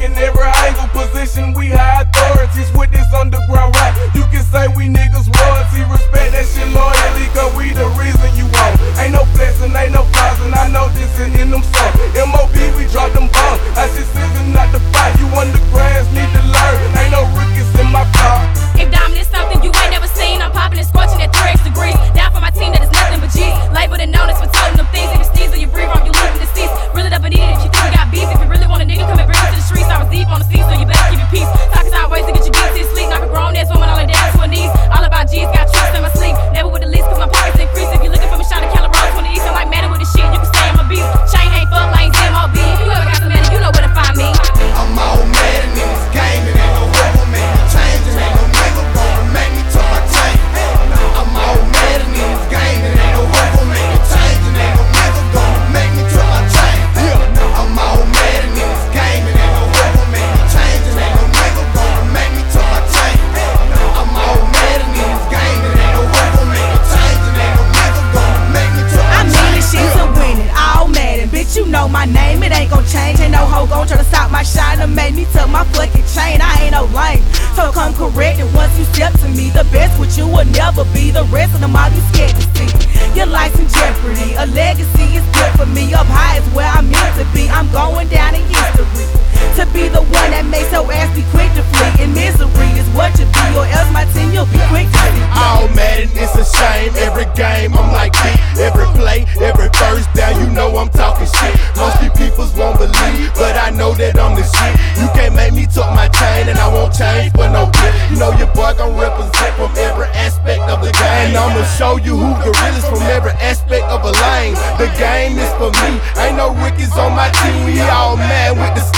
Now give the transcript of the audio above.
in every angle, position we high authorities with this underground rap. You can say we niggas royalty, respect that shit loyally, cause we the reason you want. Ain't no flexing, ain't no flossing, I know this is in them songs. MOB, we drop them bombs, I just season not the fight. You undergrads need to learn, ain't no rookies in my car. If diamond is something you ain't never seen, I'm popping and scorching at 3x degrees. Down for my team that is nothing but G's. Labeled and known as for toting them things. If you sneeze or you breathe wrong, you lose deceased. Reel it up and eat it if you think you got beef. If you really want a nigga, come and bring it to the streets. I was deep on the seat, so you better keep your peace. Talking sideways to get you deep to sleep. Knock a grown ass woman all the way down to her knees. All about G's, got trust in my sleep. Never with the least, cause my pockets increase. If you looking for me, shot a Caliber 20 East. I'm like mad with the shit, you can stay in my beat. Chain ain't fuck lanes, MOB. If you ever got some money, you know where to find me. I'm all mad in this game, it ain't no rubber man. Changing, ain't no nigga gonna make me turn my chain. I'm all mad in this game, it ain't no rubber man. Changing, ain't no nigga gonna make me turn my chain. I'm all mad in this game, it ain't no rubber man. Changing, ain't no nigga gonna make me turn my chain. I'm all mad in this game, it ain't no rubber man. Changing, ain't no nigga gonna make me turn my chain. I mean this shit to win it, all mad and bitch you know my name, it ain't gon' change. Ain't no hoe gon' try to stop my shine or make me tuck my fucking chain. I ain't no lame, so come correct it once you step to me. The best with you will never be, the rest of them all you scared to see. Your life's in jeopardy, a legacy is good for me. Up high is where I'm meant to be, I'm going down in history. To be the one that makes your ass be quick to flee. In misery is what you be, or else my team you'll be quick to see. All mad and it's a shame. Every game I'm like beat. Every play, every first down, you know I'm talking shit. Most peoples won't believe, but I know that I'm the shit. You can't make me tuck my chain, and I won't change for no bitch. You know your boy gon' represent from every aspect of the game. And I'ma show you who the realest from every aspect of a lane. The game is for me, ain't no rookies on my team. We all mad with the